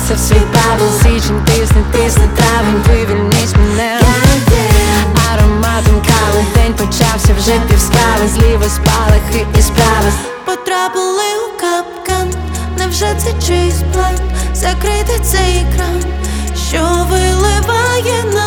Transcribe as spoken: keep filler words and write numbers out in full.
вдався в свій бабл. Січень тисне, тисне травень, вивільніть мене ароматом кави. День почався, вже півсправи, зліва спалахи і справи. Потрапили у капкан, невже це чийсь план? Закрити цей екран, що виливає на